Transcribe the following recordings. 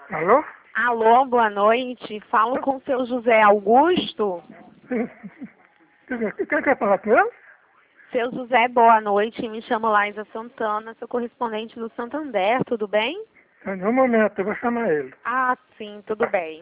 Alô? Alô, boa noite. Falo com o seu José Augusto. Quem quer falar com ele? Seu José, boa noite. Me chamo Laísa Santana, sou correspondente do Santander, tudo bem? Um momento, eu vou chamar ele. Ah, sim, tudo bem.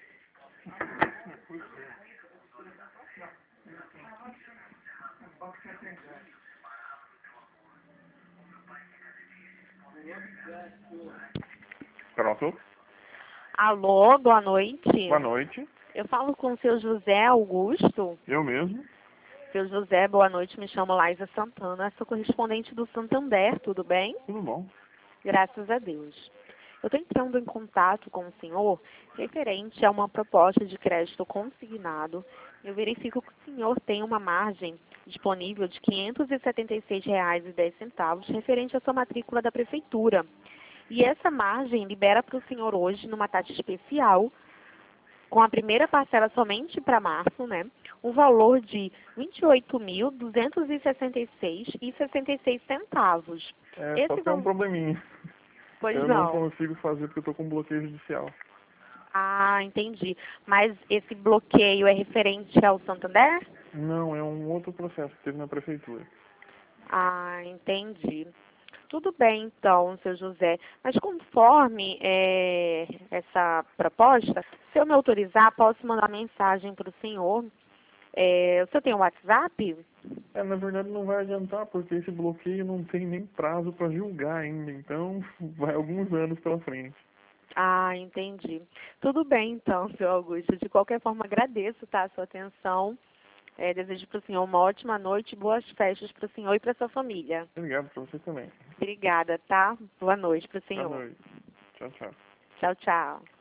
Pronto. Alô, boa noite. Boa noite. Eu falo com o seu José Augusto. Eu mesmo. Seu José, boa noite. Me chamo Laísa Santana, sou correspondente do Santander, tudo bem? Tudo bom? Graças a Deus. Eu estou entrando em contato com o senhor referente a uma proposta de crédito consignado. Eu verifico que o senhor tem uma margem disponível de R$ 576,10 referente à sua matrícula da prefeitura. E essa margem libera para o senhor hoje, numa taxa especial, com a primeira parcela somente para março, né? Um valor de R$ 28.266,66. Só Esse tem um valor... probleminha. Pois Eu não não. consigo fazer porque eu tô com bloqueio judicial. Ah, entendi. Mas esse bloqueio é referente ao Santander? Não, é um outro processo que teve na prefeitura. Ah, entendi. Tudo bem, então, seu José. Mas conforme essa proposta, se eu me autorizar, posso mandar mensagem para o senhor. O senhor tem um WhatsApp? Na verdade não vai adiantar porque esse bloqueio não tem nem prazo para julgar ainda. Então vai alguns anos pela frente. Ah, entendi. Tudo bem, então, seu Augusto. De qualquer forma, agradeço, tá, a sua atenção. Desejo para o senhor uma ótima noite e boas festas para o senhor e para sua família. Obrigado para você também. Obrigada, tá? Boa noite para o Boa senhor. noite. Tchau, tchau. Tchau, tchau.